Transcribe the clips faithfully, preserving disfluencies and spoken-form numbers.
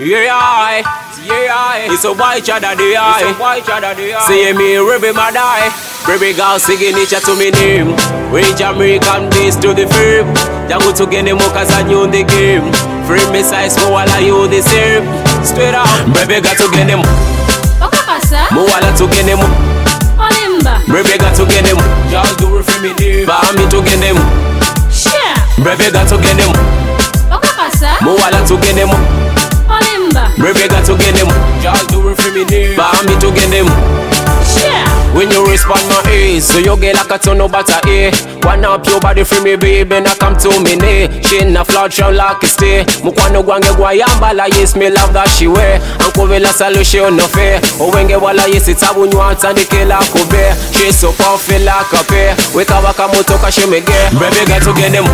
Yeah, I, yeah, I. It's a white chada day, I. It's a white chada day, I. See me, Ruby, my die. Baby girl signature to me name. Rage American base to the firm. Jango to get them cause I knew the game. Free me size for while I you the same. Straight up, baby got to get them. Mo wala to get them. Baby got to get them. Just do it for me, dear. But me to get them. Baby got to get them. Mo wala to get them. Baby got to get them. Just do it for me, dear. But me to get them. When you respond my ears, so you get like a ton of butter, eh? One up your body for me, baby, now come to me, ne? She na flout round like a stay. Mukwano gwange guayamba la yes, me love that she wear. Anko vela solution no fair. Owenge wala yes, it's a bunyuat and the killer kobe. She so powerful like a pair. Weka waka motoka she me get. Baby got to get them.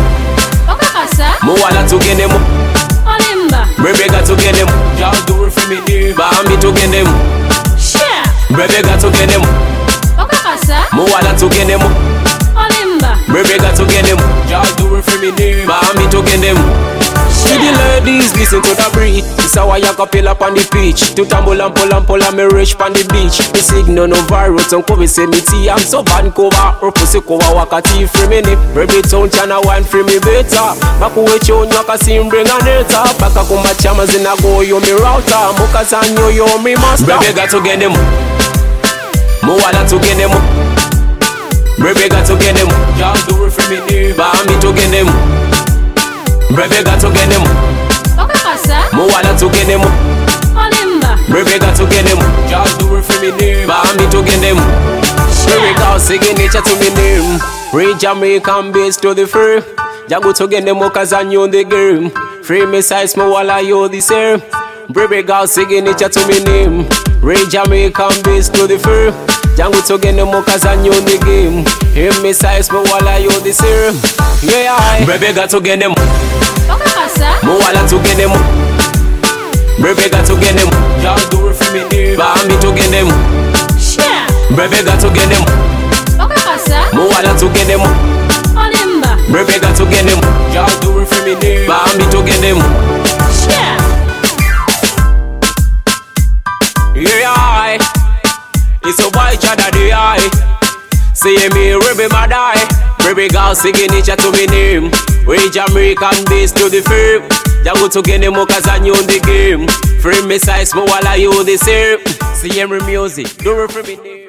Mo wala to get them. Baby got to get them. Just do it for me, dear. But I'm me to get them. Baby got to get them. Mo wala to get them. Baby got to get them. Just do it for me, dear. But me to get them. See the ladies listen to the beat. It's how I capella up on the pitch. To tumble and pull and pull and me rich on the beach. The signal no virus on cover say me tea. I'm so bad cover or pussy cover wakati free me nip. Baby town chana wine free me better. Baku weche unyaka sim bring a neta. Baka kuma chama zina go yo me router. Moka zanyo yo me master. Baby got to get them. Mo wala to get them. Baby got to get them. Just do it for me, dear. But me to get them. Baby got to get them. Mo wala to get them. Baby got to get them. Just do it for me, dear. But me to get them. Baby got signature to me name. Rage American base to the firm. Jango to get them cause I knew the game. Free me size mo wala you the same. Baby got signature to me name. Rage American base to the firm. Jango to get them cause I knew the game. Hear me size mo wala you the same. Yeah, I. Baby got to get them. Mo wala to get them. Baby got to get them. Just do it for me, dear. But me to get them. Baby got to get them. Mo wala to get them. Baby got to get them. Just do it for me, dear. But me to get them. Yeah, I. It's a white chada day, I. See me, Ruby, my die. Baby girl signature to me name. Rage American base to the firm. Jango to get them cause I knew the game. Free me size, mo wala you the same. See me music, do it for me name.